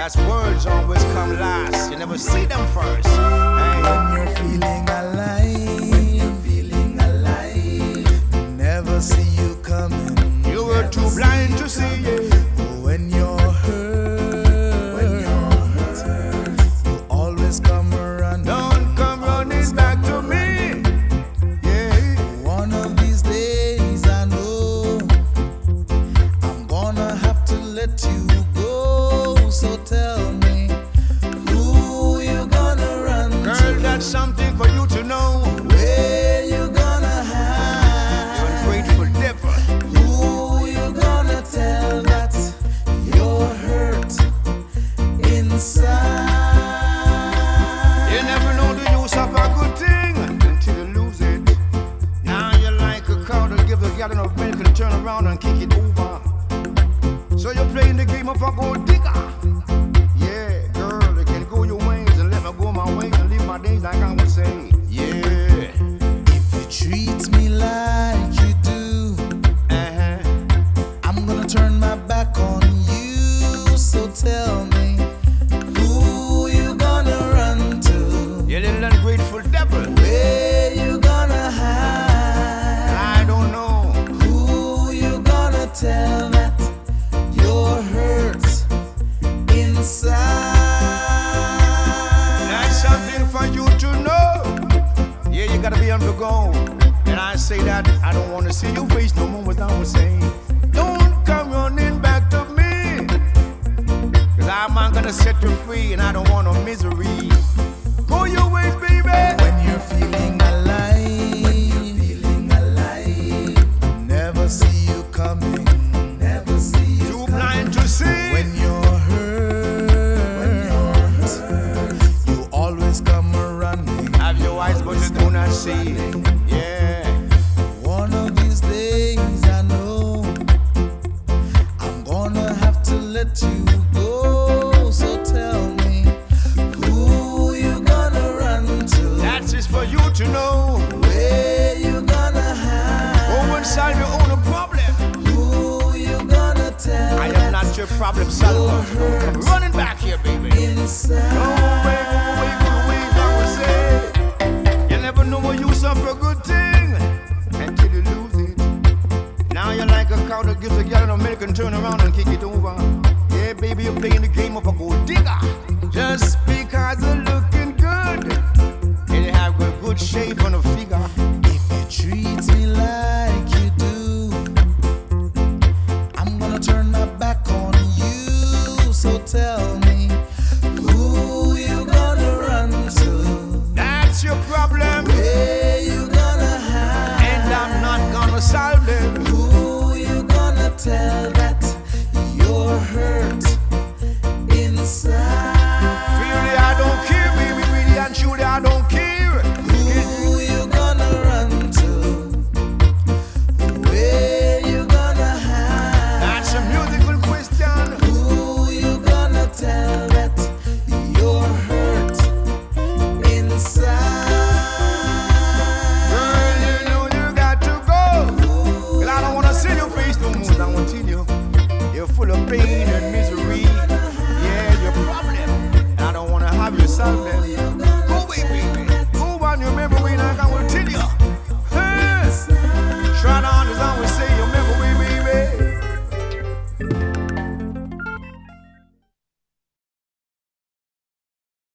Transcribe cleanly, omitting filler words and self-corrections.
That's words always come last. You never see them first. Hey. When you're feeling alive, never see you coming. You were too blind to see it. When you're hurt, you always come running. Don't come running back to me. Yeah. One of these days I know I'm gonna have to let you go. So tell me, who you gonna run Girl, to? that's something for you to know. Where you gonna hide? You ungrateful devil. Who you gonna tell that you're hurt inside? You never know the use of a good thing until you lose it. Now you're like a cow that gives a gallon of milk and turn around and kick it over. So you're playing the game of a gold digger. Yeah, girl, you can go your ways and let me go my ways and live my days like I would say. Yeah. If you treat me like you do, I'm gonna turn my back on you. So tell me, who you gonna run to? You little ungrateful devil. Where you gonna hide? I don't know. Who you gonna tell that you're hurt inside? That's something for you to know. Yeah, you gotta be on the go. And I say that I don't wanna see your face no more, what I was saying. Don't come running back to me. Cause I'm not gonna set you free and I don't want no misery. Go your ways, baby. When you're feeling alive, never see you coming. Never see you Too blind to see. When you're hurt, you always come running. Have your eyes but you do not see. Yeah. One of these days I know I'm gonna have to let you go. So tell me, who you gonna run to? That's just for you to know. Where you gonna hide? Go inside your own problem. Who you gonna tell? I am not your problem solver. Come running back here, baby. Inside. Go away, I would say. You never know what use of a good thing until you lose it. Now you're like a cow that gives a gallon of milk and turn around and kick it over. Yeah, baby, you're playing the game of a gold digger.